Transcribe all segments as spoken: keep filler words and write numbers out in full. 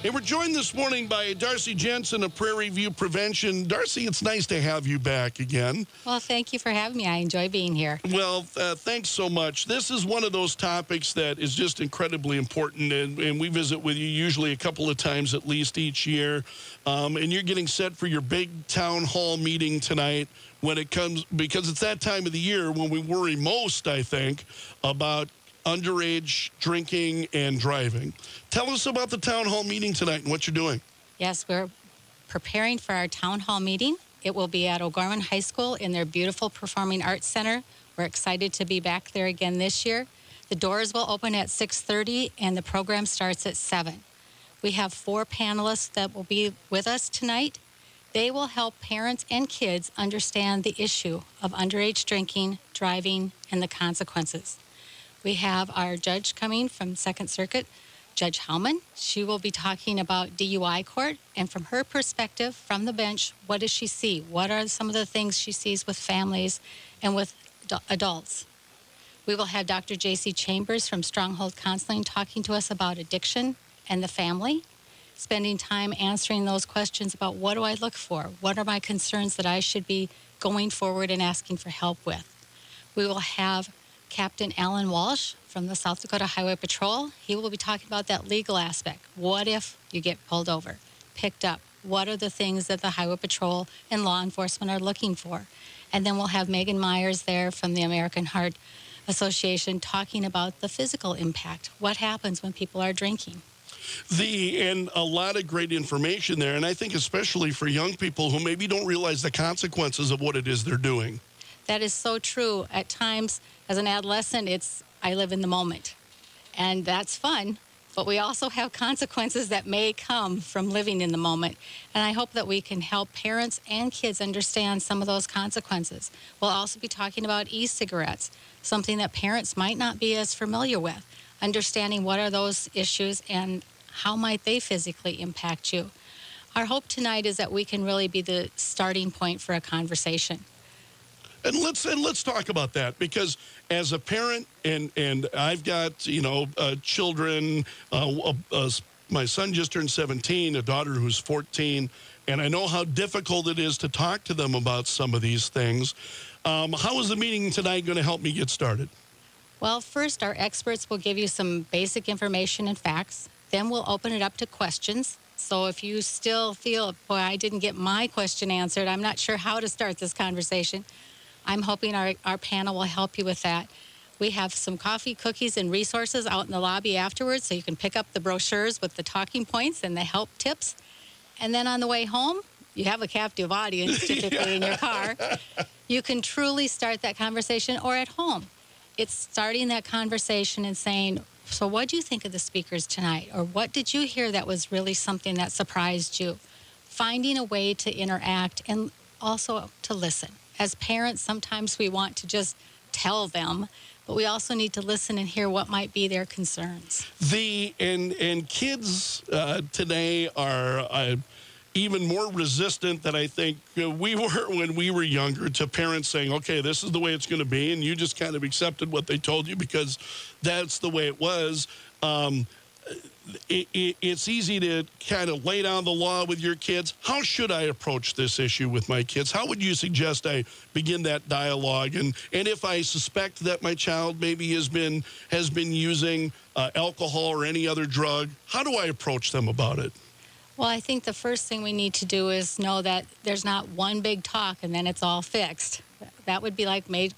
Hey, we're joined this morning by Darcy Jensen of Prairie View Prevention. Darcy, it's nice to have you back again. Well, thank you for having me. I enjoy being here. Well, uh, thanks so much. This is one of those topics that is just incredibly important, and, and we visit with you usually a couple of times at least each year. Um, and you're getting set for your big town hall meeting tonight when it comes, because it's that time of the year when we worry most, I think, about underage drinking and driving. Tell us about the town hall meeting tonight and what you're doing. Yes, we're preparing for our town hall meeting. It will be at O'Gorman High School in their beautiful Performing Arts Center. We're excited to be back there again this year. The doors will open at six thirty and the program starts at seven. We have four panelists that will be with us tonight. They will help parents and kids understand the issue of underage drinking, driving, and the consequences. We have our judge coming from Second Circuit, Judge Howman. She will be talking about D U I court, and from her perspective, from the bench, what does she see? What are some of the things she sees with families and with adults? We will have Doctor J C Chambers from Stronghold Counseling talking to us about addiction and the family, spending time answering those questions about what do I look for? What are my concerns that I should be going forward and asking for help with? We will have Captain Alan Walsh from the South Dakota Highway Patrol. He will be talking about that legal aspect. What if you get pulled over, picked up? What are the things that the Highway Patrol and law enforcement are looking for? And then we'll have Megan Myers there from the American Heart Association talking about the physical impact. What happens when people are drinking? The and a lot of great information there, and I think especially for young people who maybe don't realize the consequences of what it is they're doing. That is so true. At times, as an adolescent, it's I live in the moment. And that's fun, but we also have consequences that may come from living in the moment. And I hope that we can help parents and kids understand some of those consequences. We'll also be talking about e-cigarettes, something that parents might not be as familiar with, understanding what are those issues and how might they physically impact you. Our hope tonight is that we can really be the starting point for a conversation. And let's and let's talk about that, because as a parent, and and I've got you know uh, children. Uh, uh, my son just turned seventeen, a daughter who's fourteen, and I know how difficult it is to talk to them about some of these things. Um, how is the meeting tonight going to help me get started? Well, first, our experts will give you some basic information and facts. Then we'll open it up to questions. So if you still feel, boy, I didn't get my question answered, I'm not sure how to start this conversation, I'm hoping our, our panel will help you with that. We have some coffee, cookies, and resources out in the lobby afterwards, so you can pick up the brochures with the talking points and the help tips. And then on the way home, you have a captive audience typically in your car. You can truly start that conversation, or at home. It's starting that conversation and saying, so what do you think of the speakers tonight? Or what did you hear that was really something that surprised you? Finding a way to interact and also to listen. As parents, sometimes we want to just tell them, but we also need to listen and hear what might be their concerns. The and and kids uh, today are uh, even more resistant than I think uh, we were when we were younger to parents saying, okay, this is the way it's going to be, and you just kind of accepted what they told you because that's the way it was. Um, It, it, it's easy to kind of lay down the law with your kids. How should I approach this issue with my kids? How would you suggest I begin that dialogue? And and if I suspect that my child maybe has been has been using uh, alcohol or any other drug, how do I approach them about it? Well, I think the first thing we need to do is know that there's not one big talk and then it's all fixed. That would be like made,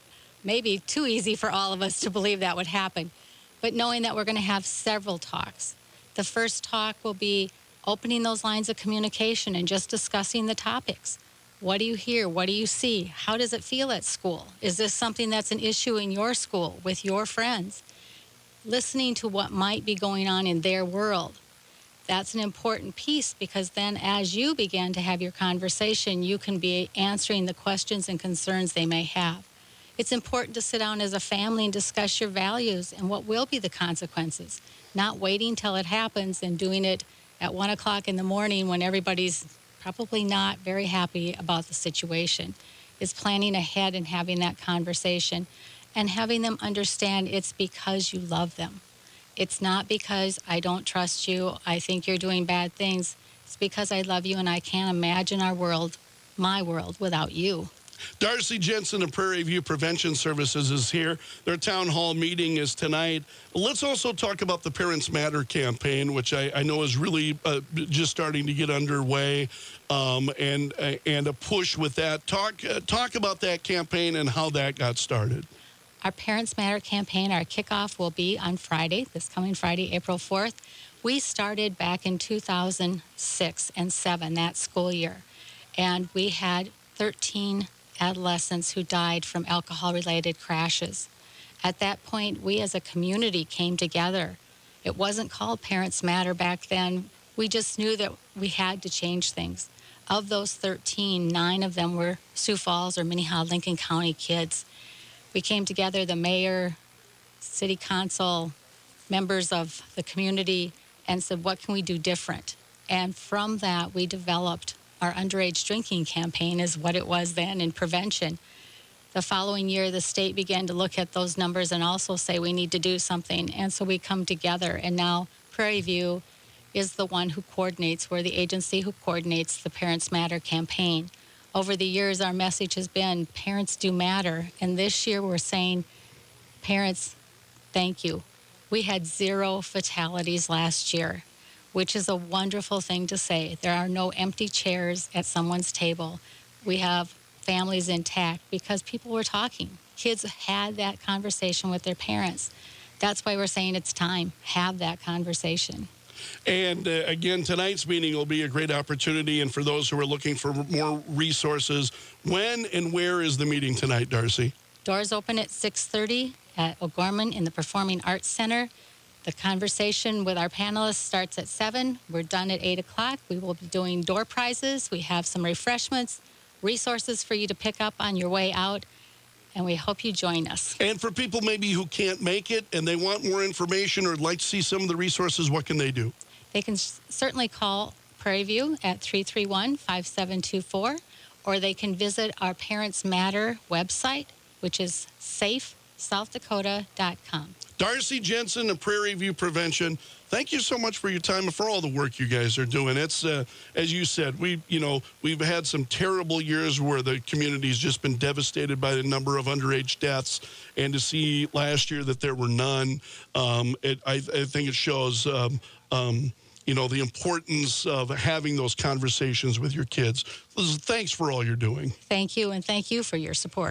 maybe too easy for all of us to believe that would happen. But knowing that we're going to have several talks. The first talk will be opening those lines of communication and just discussing the topics. What do you hear? What do you see? How does it feel at school? Is this something that's an issue in your school with your friends? Listening to what might be going on in their world. That's an important piece, because then as you begin to have your conversation, you can be answering the questions and concerns they may have. It's important to sit down as a family and discuss your values and what will be the consequences, not waiting till it happens and doing it at one o'clock in the morning when everybody's probably not very happy about the situation. It's planning ahead and having that conversation and having them understand it's because you love them. It's not because I don't trust you, I think you're doing bad things. It's because I love you and I can't imagine our world, my world, without you. Darcy Jensen of Prairie View Prevention Services is here. Their town hall meeting is tonight. Let's also talk about the Parents Matter campaign, which I, I know is really uh, just starting to get underway, um, and uh, and a push with that. Talk uh, talk about that campaign and how that got started. Our Parents Matter campaign, our kickoff will be on Friday, this coming Friday, April fourth. We started back in two thousand six and seven, that school year, and we had thirteen adolescents who died from alcohol-related crashes. At that point, we as a community came together. It wasn't called Parents Matter back then. We just knew that we had to change things. Of those thirteen, nine of them were Sioux Falls or Minnehaha, Lincoln County kids. We came together, the mayor, city council, members of the community, and said, what can we do different? And from that, we developed our underage drinking campaign, is what it was then, in prevention. The following year, the state began to look at those numbers and also say we need to do something. And so we come together, and now Prairie View is the one who coordinates. We're the agency who coordinates the Parents Matter campaign. Over the years, our message has been parents do matter. And this year, we're saying, parents, thank you. We had zero fatalities last year, which is a wonderful thing to say. There are no empty chairs at someone's table. We have families intact because people were talking. Kids had that conversation with their parents. That's why we're saying it's time. Have that conversation. And uh, again, tonight's meeting will be a great opportunity. And for those who are looking for more resources, when and where is the meeting tonight, Darcy? Doors open at six thirty at O'Gorman in the Performing Arts Center. The conversation with our panelists starts at seven. We're done at eight o'clock. We will be doing door prizes. We have some refreshments, resources for you to pick up on your way out, and we hope you join us. And for people maybe who can't make it and they want more information or would like to see some of the resources, what can they do? They can certainly call Prairie View at three three one, five seven two four, or they can visit our Parents Matter website, which is safe south dakota dot com. Darcy Jensen of Prairie View Prevention, thank you so much for your time and for all the work you guys are doing. It's, uh, as you said, we, you know, we've had some terrible years where the community's just been devastated by the number of underage deaths, and to see last year that there were none, um, it, I, I think it shows, um, um, you know, the importance of having those conversations with your kids. Thanks for all you're doing. Thank you, and thank you for your support.